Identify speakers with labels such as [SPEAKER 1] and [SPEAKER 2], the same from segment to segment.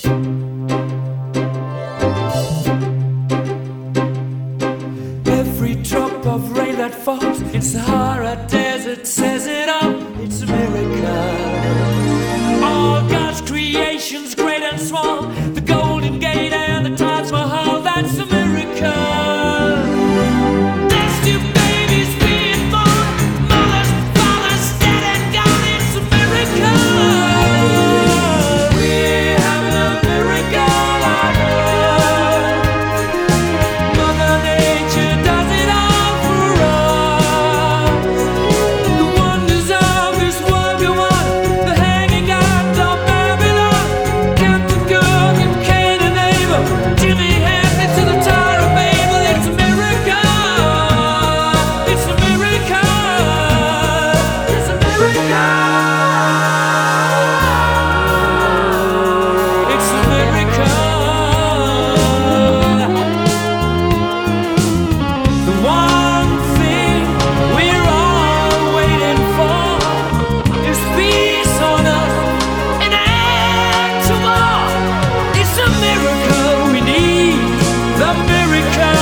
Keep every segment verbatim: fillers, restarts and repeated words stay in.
[SPEAKER 1] Every drop of rain that falls in Sahara Desert says it all, it's a miracle. All God's creations, great and small, the Golden Gate and the Taj Mahal, that's a miracle. There's two babies being born, mothers, fathers, dead and gone, it's a miracle. We're having a miracle on earth. Mother Nature does it all for us. The wonders of this world go on, the hanging gods of Babylon, Captain Cook and Cain and Abel, Jimmy Hanley to the Tower of Babel. It's a miracle. It's a miracle. It's a miracle. It's a miracle. The one thing we're all waiting for is peace on earth, an end to war. It's a miracle. We need the miracle.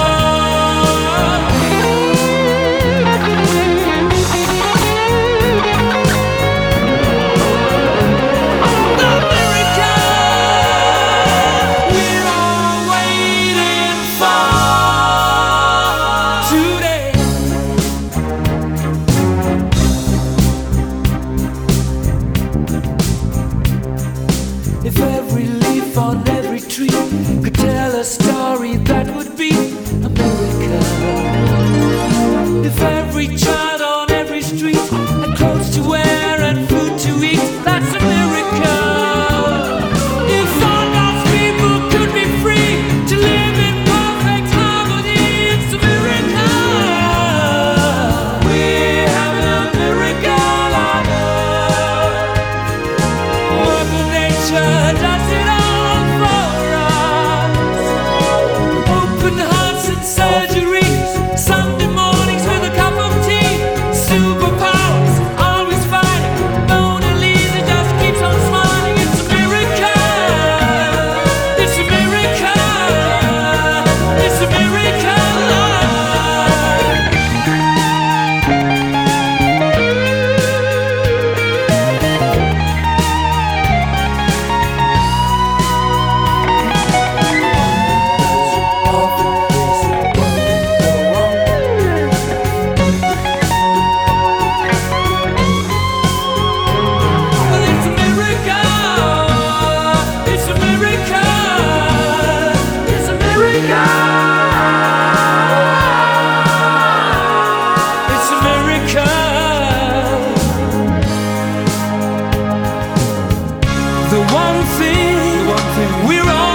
[SPEAKER 1] The miracle we're all waiting for today. If every leaf on every tree could tell a story, that would be a miracle. If every child on every street had clothes to wear and food to eat, that's a miracle. If all God's people could be free to live in perfect harmony, it's a miracle. We're having a miracle on earth. Mother Nature does it all for us. Open hearts and surgeries, Sunday mornings with a cup of tea, superpowers, always fighting. Mona Lisa just keeps on smiling. It's a miracle. It's a miracle. It's a miracle. Well, it's a miracle. It's a miracle. It's a miracle. It's a miracle. The one thing, we're all